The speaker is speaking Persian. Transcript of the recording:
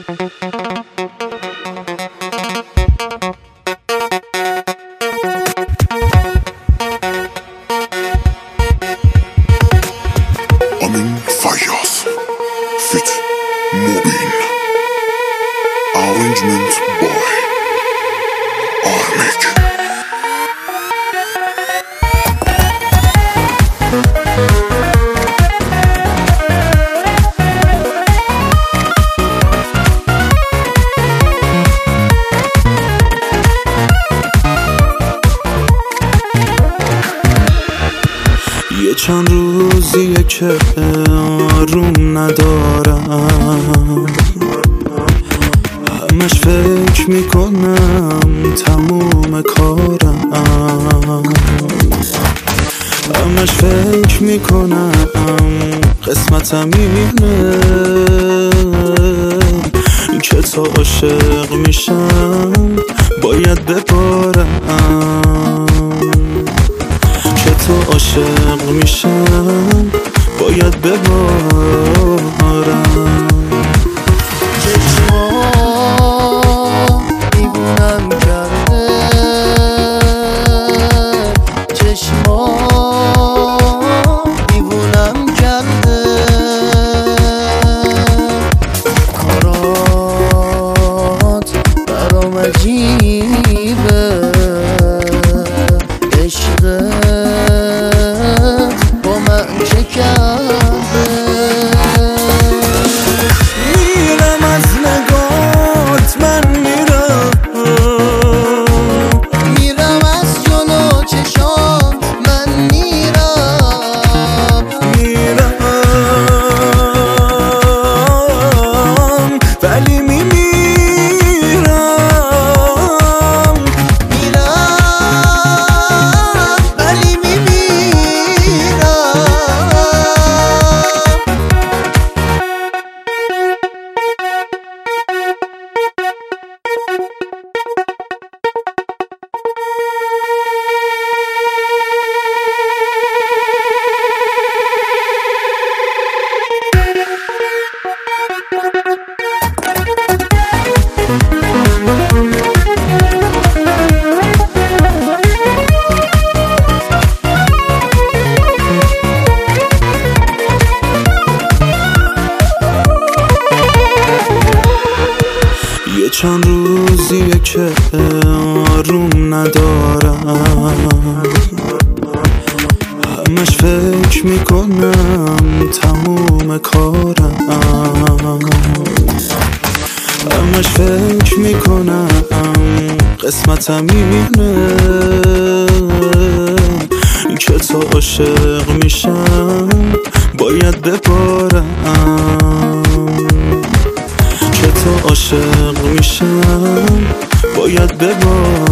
Amin Fayyaz Fit Mobin Arrangement by Armik. یه چند روزیه که آروم ندارم، همش فکر میکنم تموم کارم، همش فکر میکنم قسمتم اینه که تا عاشق میشم باید ببارم، که تو عاشق میشم باید ببارم. چشما دیوونم کرده، چشما دیوونم کرده، کارات برام عجیبه، عشقت با من چه کرده؟ میرم از نگات، من میرم، میرم از جلو چشام، من میرم، میرم ولی میمیرم، ولی میمیرم. یه چند روزیه که آروم ندارم، همش فکر میکنم تموم کارم، همش فکر میکنم قسمتم اینه که تا عاشق میشم باید ببارم، که تا عاشق میشم باید ببارم.